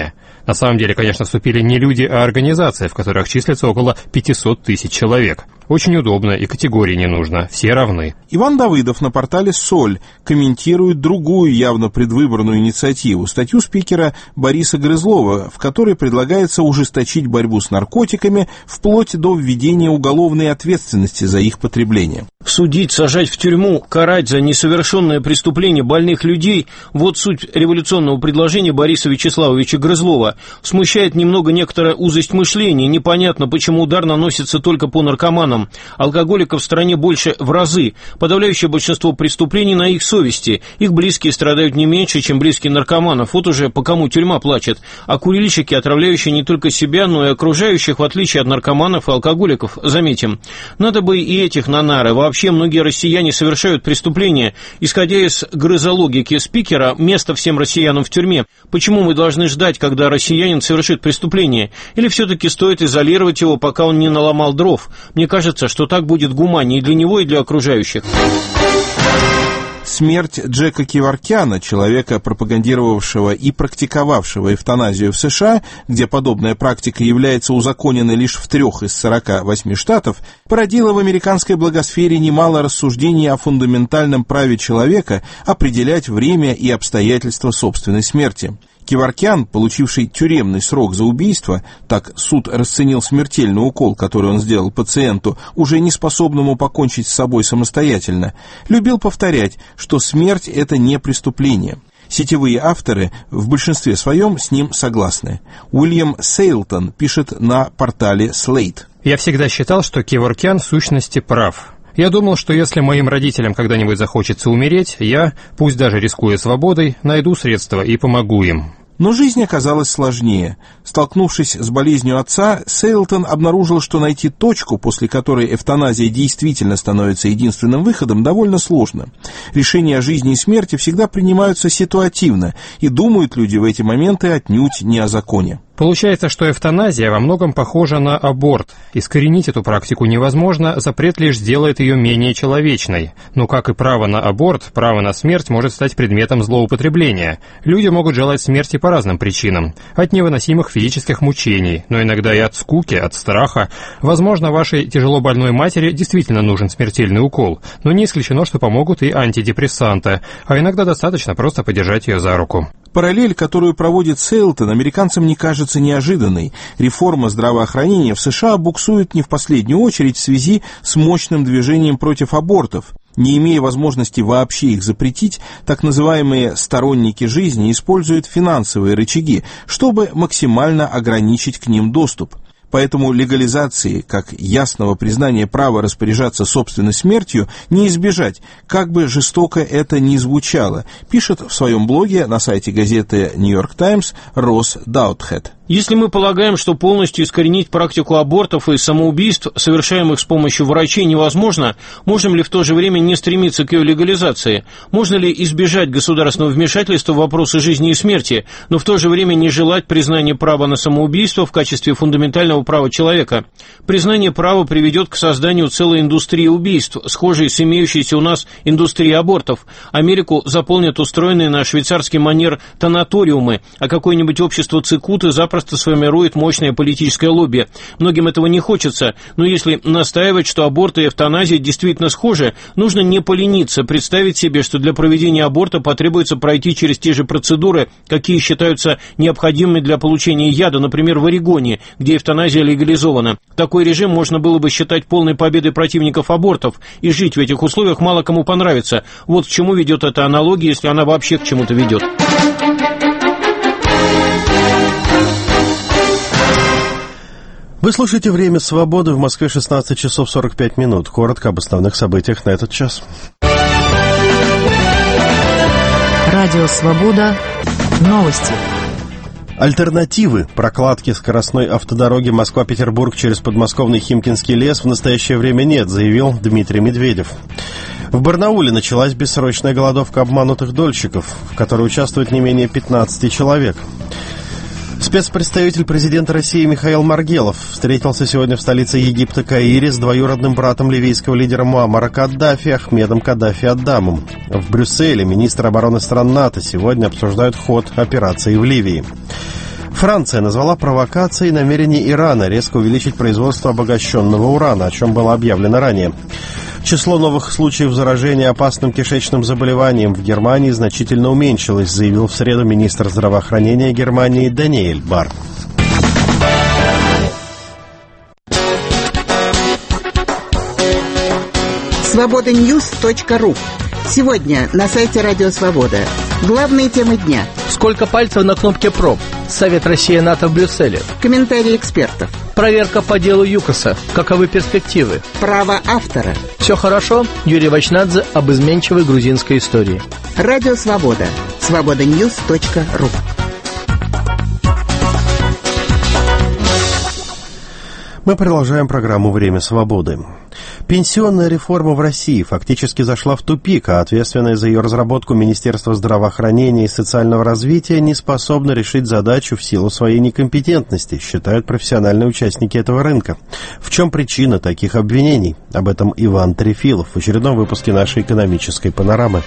На самом деле, конечно, вступили не люди, а организации, в которых числится около 500 тысяч человек. Очень удобно и категории не нужно, все равны. Иван Давыдов на портале «Соль» комментирует другую явно предвыборную инициативу, статью спикера Бориса Грызлова, в которой предлагается ужесточить борьбу с наркотиками вплоть до введения уголовной ответственности за их потребление. Судить, сажать в тюрьму, карать за несовершенное преступление больных людей – вот суть революционного предложения Бориса Вячеславовича Грызлова. Смущает немного некоторая узость мышления, непонятно, почему удар наносится только по наркоманам. Алкоголиков в стране больше в разы. Подавляющее большинство преступлений на их совести. Их близкие страдают не меньше, чем близкие наркоманов. Вот уже по кому тюрьма плачет. А курильщики, отравляющие не только себя, но и окружающих, в отличие от наркоманов и алкоголиков, заметим. Надо бы и этих на нары. Вообще многие россияне совершают преступления. Исходя из грызологики спикера, место всем россиянам в тюрьме. Почему мы должны ждать, когда россиянин совершит преступление? Или все-таки стоит изолировать его, пока он не наломал дров? Мне кажется, что так будет гуманнее и для него, и для окружающих. Смерть Джека Кеворкяна, человека, пропагандировавшего и практиковавшего эвтаназию в США, где подобная практика является узаконенной лишь в 3 из 48 штатов, породила в американской благосфере немало рассуждений о фундаментальном праве человека определять время и обстоятельства собственной смерти. Кеворкян, получивший тюремный срок за убийство, так суд расценил смертельный укол, который он сделал пациенту, уже не способному покончить с собой самостоятельно, любил повторять, что смерть – это не преступление. Сетевые авторы в большинстве своем с ним согласны. Уильям Сейлтон пишет на портале Slate. «Я всегда считал, что Кеворкян в сущности прав. Я думал, что если моим родителям когда-нибудь захочется умереть, я, пусть даже рискуя свободой, найду средства и помогу им». Но жизнь оказалась сложнее. Столкнувшись с болезнью отца, Сейлтон обнаружил, что найти точку, после которой эвтаназия действительно становится единственным выходом, довольно сложно. Решения о жизни и смерти всегда принимаются ситуативно, и думают люди в эти моменты отнюдь не о законе. Получается, что эвтаназия во многом похожа на аборт. Искоренить эту практику невозможно, запрет лишь сделает ее менее человечной. Но, как и право на аборт, право на смерть может стать предметом злоупотребления. Люди могут желать смерти по разным причинам. От невыносимых физических мучений, но иногда и от скуки, от страха. Возможно, вашей тяжело больной матери действительно нужен смертельный укол, но не исключено, что помогут и антидепрессанты, а иногда достаточно просто подержать ее за руку. Параллель, которую проводит Сейлтон, американцам не кажется неожиданной. Реформа здравоохранения в США буксует не в последнюю очередь в связи с мощным движением против абортов. Не имея возможности вообще их запретить, так называемые сторонники жизни используют финансовые рычаги, чтобы максимально ограничить к ним доступ. Поэтому легализации, как ясного признания права распоряжаться собственной смертью, не избежать, как бы жестоко это ни звучало, пишет в своем блоге на сайте газеты New York Times Росс Даутхед. Если мы полагаем, что полностью искоренить практику абортов и самоубийств, совершаемых с помощью врачей, невозможно, можем ли в то же время не стремиться к ее легализации? Можно ли избежать государственного вмешательства в вопросы жизни и смерти, но в то же время не желать признания права на самоубийство в качестве фундаментального права человека? Признание права приведет к созданию целой индустрии убийств, схожей с имеющейся у нас индустрией абортов. Америку заполнят устроенные на швейцарский манер танаториумы, а какое-нибудь общество цикуты запросто сформирует мощное политическое лобби. Многим этого не хочется, но если настаивать, что аборт и эвтаназия действительно схожи, нужно не полениться, представить себе, что для проведения аборта потребуется пройти через те же процедуры, какие считаются необходимыми для получения яда, например, в Орегоне, где эвтаназия легализована. Такой режим можно было бы считать полной победой противников абортов, и жить в этих условиях мало кому понравится. Вот к чему ведет эта аналогия, если она вообще к чему-то ведет. Вы слушаете «Время свободы», в Москве 16 часов 45 минут. Коротко об основных событиях на этот час. Радио «Свобода». Новости. Альтернативы прокладки скоростной автодороги Москва-Петербург через подмосковный Химкинский лес в настоящее время нет, заявил Дмитрий Медведев. В Барнауле началась бессрочная голодовка обманутых дольщиков, в которой участвует не менее 15 человек. Спецпредставитель президента России Михаил Маргелов встретился сегодня в столице Египта Каире с двоюродным братом ливийского лидера Муаммара Каддафи Ахмедом Каддафи Аддамом. В Брюсселе министры обороны стран НАТО сегодня обсуждают ход операции в Ливии. Франция назвала провокацией намерение Ирана резко увеличить производство обогащенного урана, о чем было объявлено ранее. Число новых случаев заражения опасным кишечным заболеванием в Германии значительно уменьшилось, заявил в среду министр здравоохранения Германии Даниэль Бар. Свободаньюз.ру. Сегодня на сайте Радио Свобода. Главные темы дня. Сколько пальцев на кнопке «Проб»? Совет Россия-НАТО в Брюсселе. Комментарии экспертов. Проверка по делу ЮКОСа. Каковы перспективы? Право автора. Все хорошо? Юрий Вачнадзе об изменчивой грузинской истории. Радио Свобода. Свободаньюз.ру. Мы продолжаем программу «Время свободы». Пенсионная реформа в России фактически зашла в тупик, а ответственное за ее разработку Министерство здравоохранения и социального развития не способно решить задачу в силу своей некомпетентности, считают профессиональные участники этого рынка. В чем причина таких обвинений? Об этом Иван Трефилов в очередном выпуске нашей экономической панорамы.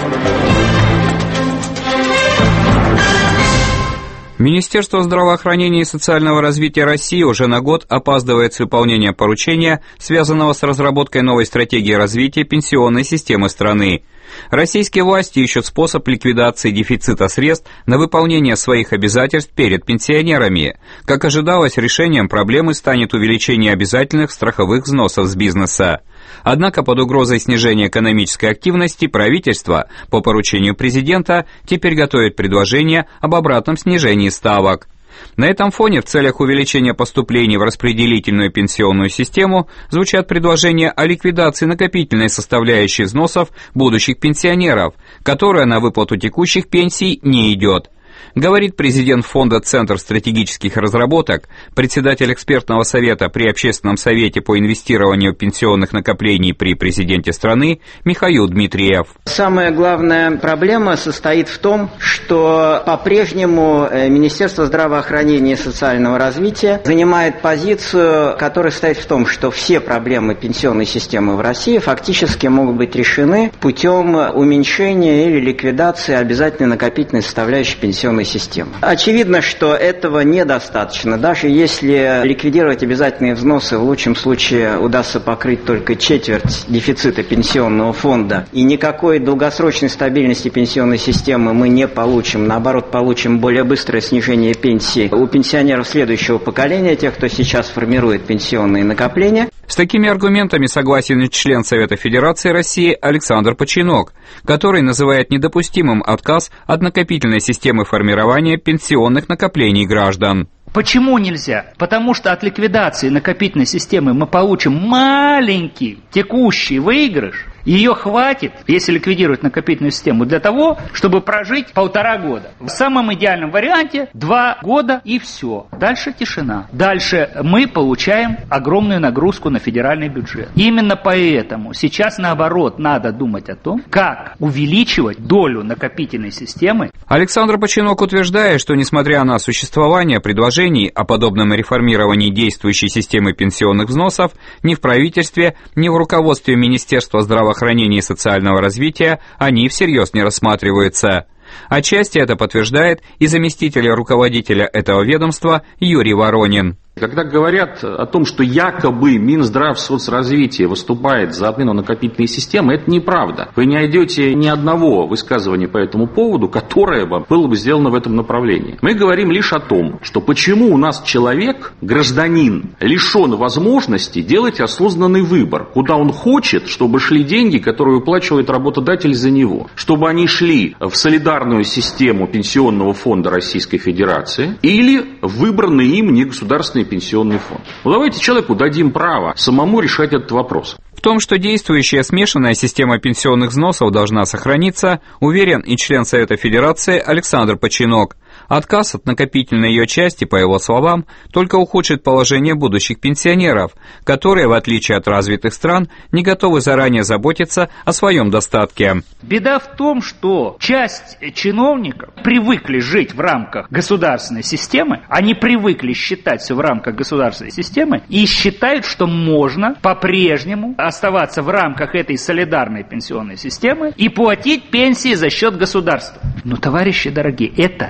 Министерство здравоохранения и социального развития России уже на год опаздывает с выполнением поручения, связанного с разработкой новой стратегии развития пенсионной системы страны. Российские власти ищут способ ликвидации дефицита средств на выполнение своих обязательств перед пенсионерами. Как ожидалось, решением проблемы станет увеличение обязательных страховых взносов с бизнеса. Однако под угрозой снижения экономической активности правительство, по поручению президента, теперь готовит предложение об обратном снижении ставок. На этом фоне в целях увеличения поступлений в распределительную пенсионную систему звучат предложения о ликвидации накопительной составляющей взносов будущих пенсионеров, которая на выплату текущих пенсий не идет. Говорит президент фонда «Центр стратегических разработок», председатель экспертного совета при Общественном совете по инвестированию пенсионных накоплений при президенте страны Михаил Дмитриев. Самая главная проблема состоит в том, что по-прежнему Министерство здравоохранения и социального развития занимает позицию, которая состоит в том, что все проблемы пенсионной системы в России фактически могут быть решены путем уменьшения или ликвидации обязательной накопительной составляющей пенсионной системы. Очевидно, что этого недостаточно. Даже если ликвидировать обязательные взносы, в лучшем случае удастся покрыть только четверть дефицита пенсионного фонда, и никакой долгосрочной стабильности пенсионной системы мы не получим. Наоборот, получим более быстрое снижение пенсий у пенсионеров следующего поколения, тех, кто сейчас формирует пенсионные накопления. С такими аргументами согласен член Совета Федерации России Александр Починок, который называет недопустимым отказ от накопительной системы формирования пенсионных накоплений граждан. Почему нельзя? Потому что от ликвидации накопительной системы мы получим маленький текущий выигрыш. Ее хватит, если ликвидировать накопительную систему, для того, чтобы прожить 1,5 года. В самом идеальном варианте 2 года и все. Дальше тишина. Дальше мы получаем огромную нагрузку на федеральный бюджет. Именно поэтому сейчас, наоборот, надо думать о том, как увеличивать долю накопительной системы. Александр Починок утверждает, что несмотря на существование предложений о подобном реформировании действующей системы пенсионных взносов, ни в правительстве, ни в руководстве Министерства здравоохранения и социального развития они всерьез не рассматриваются. Отчасти это подтверждает и заместитель руководителя этого ведомства Юрий Воронин. Когда говорят о том, что якобы Минздравсоцразвитие выступает за отмену накопительной системы, это неправда. Вы не найдете ни одного высказывания по этому поводу, которое бы было бы сделано в этом направлении. Мы говорим лишь о том, что почему у нас человек, гражданин, лишен возможности делать осознанный выбор, куда он хочет, чтобы шли деньги, которые выплачивает работодатель за него. Чтобы они шли в солидарную систему Пенсионного фонда Российской Федерации или в выбранный им негосударственный пенсионный фонд. Ну, давайте человеку дадим право самому решать этот вопрос. В том, что действующая смешанная система пенсионных взносов должна сохраниться, уверен и член Совета Федерации Александр Починок. Отказ от накопительной ее части, по его словам, только ухудшит положение будущих пенсионеров, которые, в отличие от развитых стран, не готовы заранее заботиться о своем достатке. Беда в том, что часть чиновников привыкли жить в рамках государственной системы, они привыкли считать все в рамках государственной системы и считают, что можно по-прежнему оставаться в рамках этой солидарной пенсионной системы и платить пенсии за счет государства. Но, товарищи дорогие, это не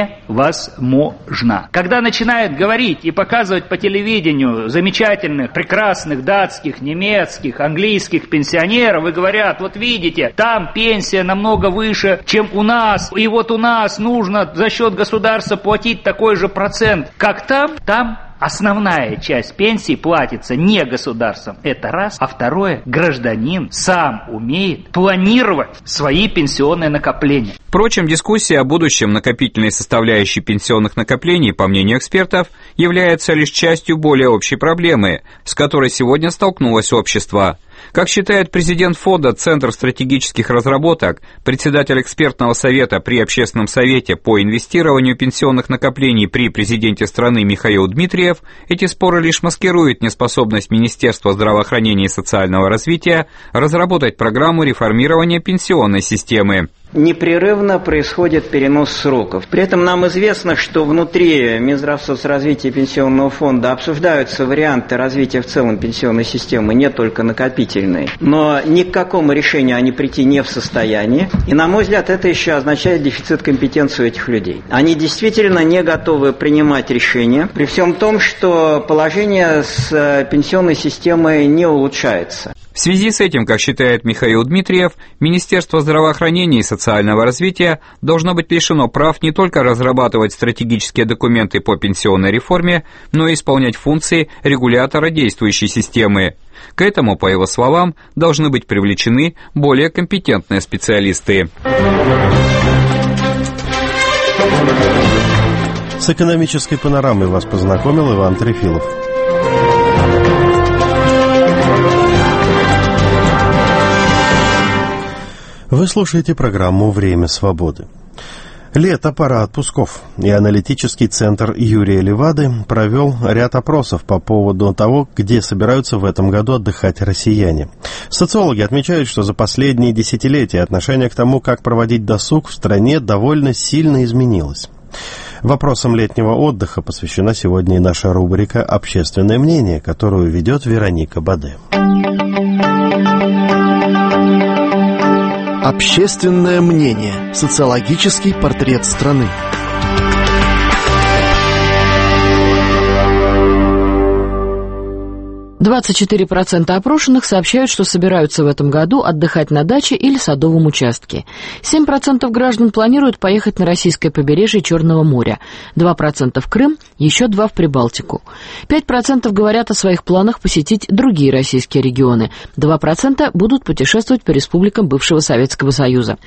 невозможно. Когда начинают говорить и показывать по телевидению замечательных, прекрасных датских, немецких, английских пенсионеров и говорят, вот видите, там пенсия намного выше, чем у нас, и вот у нас нужно за счет государства платить такой же процент, как там основная часть пенсии платится не государством. Это раз. А второе, гражданин сам умеет планировать свои пенсионные накопления. Впрочем, дискуссия о будущем накопительной составляющей пенсионных накоплений, по мнению экспертов, является лишь частью более общей проблемы, с которой сегодня столкнулось общество. Как считает президент фонда «Центр стратегических разработок», председатель экспертного совета при Общественном совете по инвестированию пенсионных накоплений при президенте страны Михаил Дмитриев, эти споры лишь маскируют неспособность Министерства здравоохранения и социального развития разработать программу реформирования пенсионной системы. Непрерывно происходит перенос сроков. При этом нам известно, что внутри Минздравсоцразвития и Пенсионного фонда обсуждаются варианты развития в целом пенсионной системы, не только накопительной. Но ни к какому решению они прийти не в состоянии. И, на мой взгляд, это еще означает дефицит компетенции у этих людей. Они действительно не готовы принимать решения, при всем том, что положение с пенсионной системой не улучшается. В связи с этим, как считает Михаил Дмитриев, Министерство здравоохранения и социального развития должно быть лишено прав не только разрабатывать стратегические документы по пенсионной реформе, но и исполнять функции регулятора действующей системы. К этому, по его словам, должны быть привлечены более компетентные специалисты. С экономической панорамой вас познакомил Иван Трефилов. Вы слушаете программу «Время свободы». Лето, пора отпусков, и аналитический центр Юрия Левады провел ряд опросов по поводу того, где собираются в этом году отдыхать россияне. Социологи отмечают, что за последние десятилетия отношение к тому, как проводить досуг в стране, довольно сильно изменилось. Вопросам летнего отдыха посвящена сегодня и наша рубрика «Общественное мнение», которую ведет Вероника Баде. Общественное мнение. Социологический портрет страны. 24% опрошенных сообщают, что собираются в этом году отдыхать на даче или садовом участке. 7% граждан планируют поехать на российское побережье Черного моря, 2% в Крым, еще 2% в Прибалтику. 5% говорят о своих планах посетить другие российские регионы, 2% будут путешествовать по республикам бывшего Советского Союза,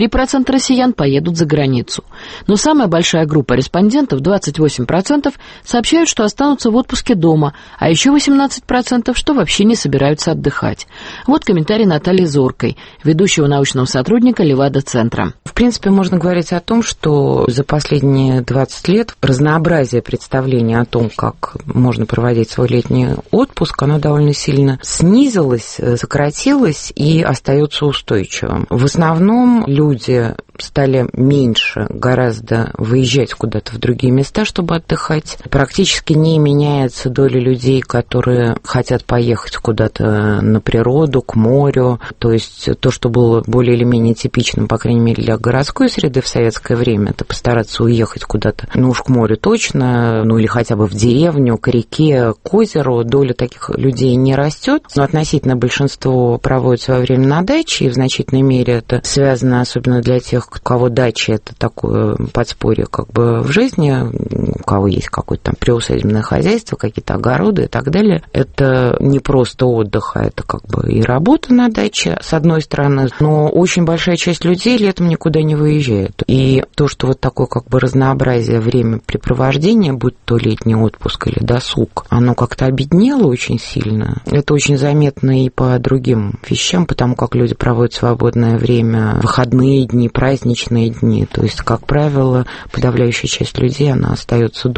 3% россиян поедут за границу. Но самая большая группа респондентов, 28%, сообщают, что останутся в отпуске дома, а еще 18% что вообще не собираются отдыхать. Вот комментарий Натальи Зоркой, ведущего научного сотрудника Левада-центра. В принципе, можно говорить о том, что за последние 20 лет разнообразие представления о том, как можно проводить свой летний отпуск, оно довольно сильно снизилось, сократилось и остается устойчивым. В основном люди стали меньше гораздо выезжать куда-то в другие места, чтобы отдыхать. Практически не меняется доля людей, которые хотят поехать куда-то на природу, к морю. То есть то, что было более или менее типичным, по крайней мере, для городской среды в советское время, это постараться уехать куда-то, ну уж к морю точно, ну или хотя бы в деревню, к реке, к озеру. Доля таких людей не растет, но относительно большинство проводит свое время на даче, и в значительной мере это связано особенно для тех, у кого дача — это такое подспорье как бы в жизни, у кого есть какое-то там приусадебное хозяйство, какие-то огороды и так далее. Это не просто отдых, а это как бы и работа на даче, с одной стороны, но очень большая часть людей летом никуда не выезжает. И то, что вот такое как бы разнообразие времяпрепровождения, будь то летний отпуск или досуг, оно как-то обеднело очень сильно. Это очень заметно и по другим вещам, потому как люди проводят свободное время, выходные дни, праздничные дни. То есть, как правило, подавляющая часть людей, она остается дома.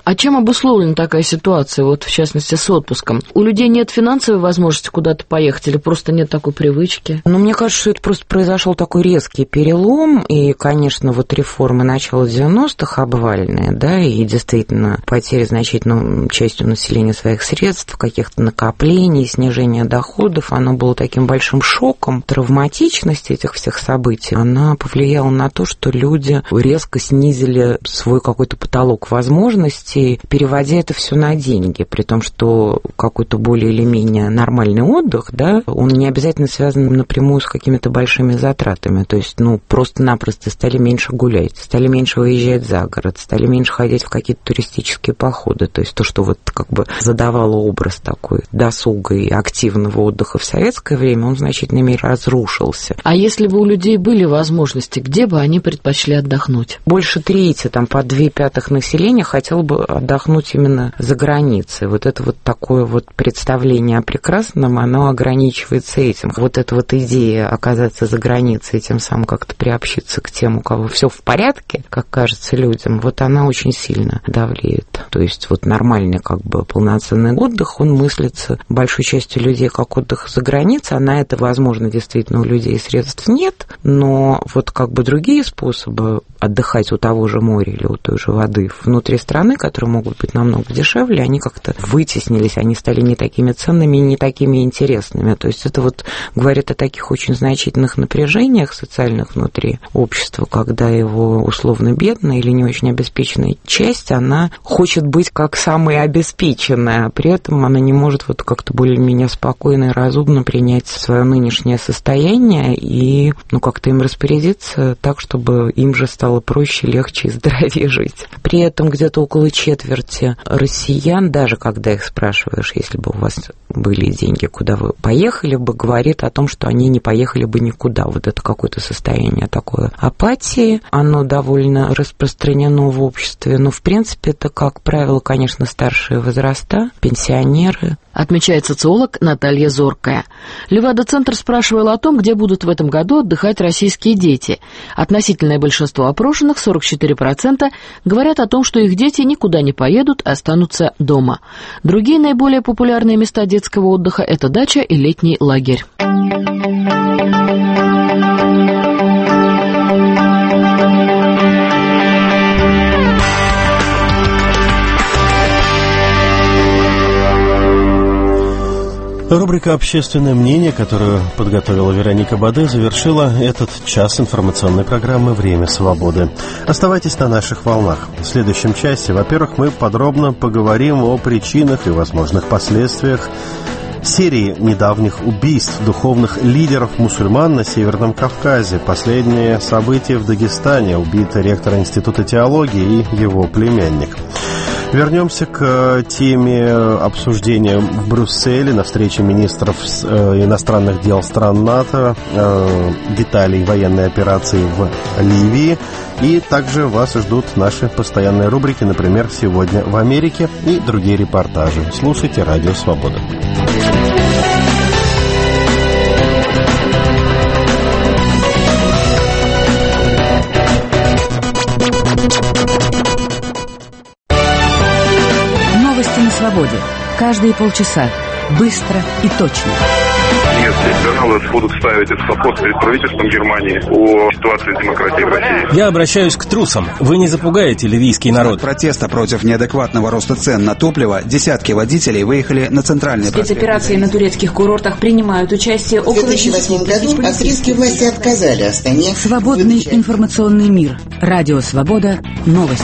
А чем обусловлена такая ситуация, вот в частности с отпуском? У людей нет финансовой возможности куда-то поехать или просто нет такой привычки? Ну, мне кажется, что это просто произошел такой резкий перелом, и, конечно, вот реформы начала 90-х обвальные, да, и действительно потеря значительной частью населения своих средств, каких-то накоплений, снижение доходов, оно было таким большим шоком. Травматичность этих всех событий, она повлияла на то, что люди резко снизили свой какой-то потолок возможностей, переводя это все на деньги, при том, что какой-то более или менее нормальный отдых, да, он не обязательно связан напрямую с какими-то большими затратами, то есть, ну, просто-напросто стали меньше гулять, стали меньше выезжать за город, стали меньше ходить в какие-то туристические походы, то есть то, что вот как бы задавало образ такой досуга и активного отдыха в советское время, он в значительной мере разрушился. А если бы у людей были возможности, где бы они предпочли отдохнуть? Больше трети, там, по 2/5 населения хотело бы отдохнуть именно за границей. Вот это вот такое вот представление о прекрасном, оно ограничивается этим. Вот эта вот идея оказаться за границей и тем самым как-то приобщиться к тем, у кого все в порядке, как кажется людям, вот она очень сильно давлеет. То есть вот нормальный как бы полноценный отдых, он мыслится большой частью людей как отдых за границей, а на это, возможно, действительно у людей средств нет, но вот как бы другие способы отдыхать у того же моря или у той же воды внутри страны, которые могут быть намного дешевле, они как-то вытеснились, они стали не такими ценными, не такими интересными. То есть это вот говорит о таких очень значительных напряжениях социальных внутри общества, когда его условно бедная или не очень обеспеченная часть, она хочет быть как самая обеспеченная, а при этом она не может вот как-то более-менее спокойно и разумно принять свое нынешнее состояние и, ну, как-то им распорядиться так, чтобы им же стало проще, легче и здоровее жить. При этом где-то около четверти россиян, даже когда их спрашиваешь, если бы у вас были деньги, куда вы поехали бы, говорит о том, что они не поехали бы никуда. Вот это какое-то состояние такое апатии, оно довольно распространено в обществе, но в принципе это, как правило, конечно, старшие возраста, пенсионеры. Отмечает социолог Наталья Зоркая. Левада-центр спрашивал о том, где будут в этом году отдыхать российские дети. Относительное большинство опрошенных, 44%, говорят о том, что их дети никуда не поедут, а останутся дома. Другие наиболее популярные места детского отдыха – это дача и летний лагерь. Рубрика «Общественное мнение», которую подготовила Вероника Баде, завершила этот час информационной программы «Время свободы». Оставайтесь на наших волнах. В следующем часе, во-первых, мы подробно поговорим о причинах и возможных последствиях серии недавних убийств духовных лидеров мусульман на Северном Кавказе. Последнее событие в Дагестане. Убит ректор Института теологии и его племянник. Вернемся к теме обсуждения в Брюсселе на встрече министров иностранных дел стран НАТО, деталей военной операции в Ливии. И также вас ждут наши постоянные рубрики, например, «Сегодня в Америке» и другие репортажи. Слушайте «Радио Свобода». Новости на свободе. Каждые полчаса. Быстро и точно. Если журналы будут ставить этот вопрос перед правительством Германии о ситуации с демократией в России. Я обращаюсь к трусам. Вы не запугаете ливийский народ. Протеста против неадекватного роста цен на топливо десятки водителей выехали на центральный проспект. Спецоперации на турецких курортах принимают участие около... В 2008 году австрийские власти отказали Астане. Свободный информационный мир. Радио Свобода. Новости.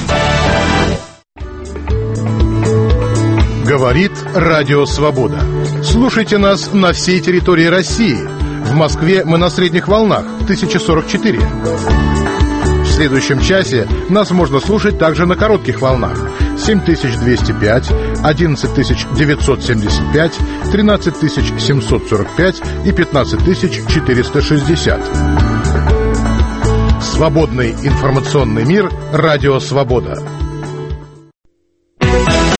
Говорит Радио Свобода. Слушайте нас на всей территории России. В Москве мы на средних волнах 1044. В следующем часе нас можно слушать также на коротких волнах 7205, 11975, 13745 и 15460. Свободный информационный мир. Радио Свобода.